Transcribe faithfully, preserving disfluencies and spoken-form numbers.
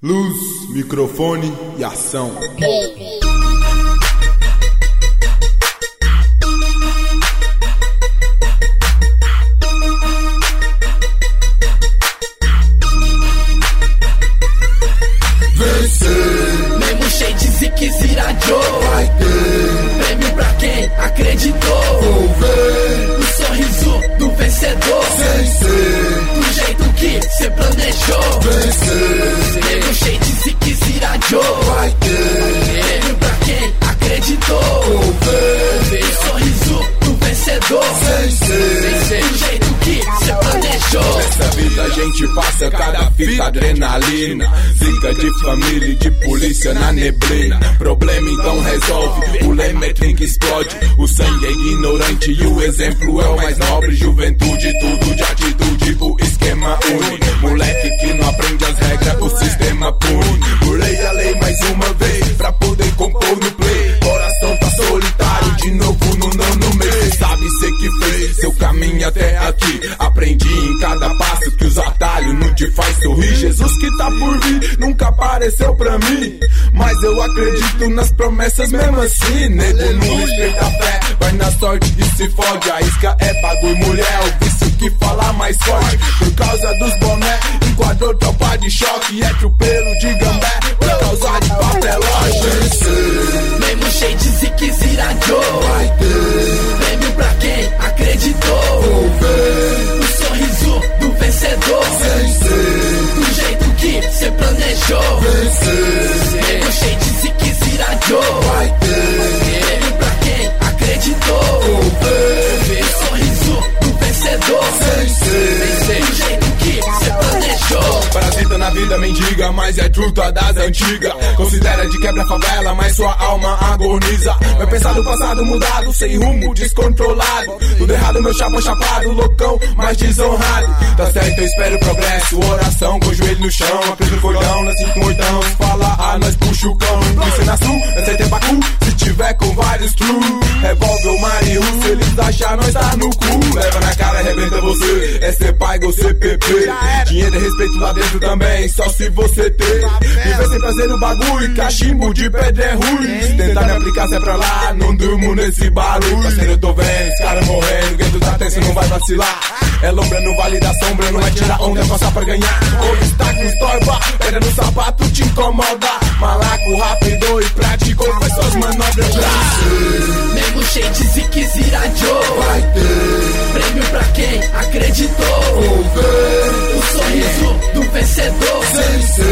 Luz, microfone e ação. Vencer, mesmo cheio de ziques iradiou. Vai ter prêmio pra quem acreditou. Vou ver o sorriso do vencedor, sem ser do jeito que cê planejou. Vencer, mesmo cheio de ziques iradiou. vai ter prêmio pra quem acreditou. Vou ver o sorriso do vencedor, sem ser do jeito que cê planejou. Nessa vida a gente passa cada fita adrenalina, zica de família e de polícia na neblina. Problema então resolve, o lema é trem que explode. O sangue é ignorante e o exemplo é o mais nobre. Juventude, tudo de atitude, o esquema une. Moleque que não aprende as regras, o sistema pune. Burlei a lei mais uma vez, pra poder compor no play. Coração tá solitário, de novo no nono mês. Cê sabe cê que fez seu caminho até aqui. Aprendi em cada passo que os atalhos não te faz sorrir. Jesus que tá por vir nunca apareceu pra mim, mas eu acredito nas promessas mesmo assim. Nego não respeita a fé, vai na sorte e se fode. A isca é bagulho, mulher, o vício que fala mais forte. Por causa dos boné, enquadrou tropa de choque. É pelo de gambé, por causa de papelote. Vencer, mesmo cheio de ziques iradiou. vai ter prêmio pra quem acreditou. Vou ver o sorriso do vencedor, sem ser do jeito que cê planejou. Vencer, mesmo cheio de ziques iradiou. vai ter prêmio pra quem acreditou. Vou ver o sorriso do vencedor, sem ser do jeito que cê planejou. Parasita na vida mendiga, mas é truta das antigas. Considera de quebra a favela, mas sua alma agoniza. Vai pensar no passado mudado, sem rumo, descontrolado. Tudo errado, meu chapa chapado, loucão, mas desonrado. Tá certo, eu espero progresso, oração com o joelho no chão. Aprendo o cordão, nasci com oitão. Se fala A, nós puxa o cão. Isso na sul, é C T Bacu, se tiver com vários true. Revólver ou Mariu, se eles achar, nós tá no cu. Leva na cara, arrebenta você, é ser pai ou C P P. Dinheiro e respeito lá dentro também, só se você ter. Viver sem prazer no bagulho, cachimbo de pedra é ruim. Se tentar me aplicar, cê é pra lá, não durmo nesse barulho. Parceiro, eu tô vendo, os caras morrendo, quem tu tá tenso não vai vacilar. É lombra no vale da sombra, não é tirar onda, é passar pra ganhar. Obstáculos torba, pedra no sapato te incomoda. Malaco rápido e prático, faz suas manobras. mesmo cheio de ziques iradiou. vai ter prêmio pra quem acreditou. Vou ver o sorriso do vencedor, sem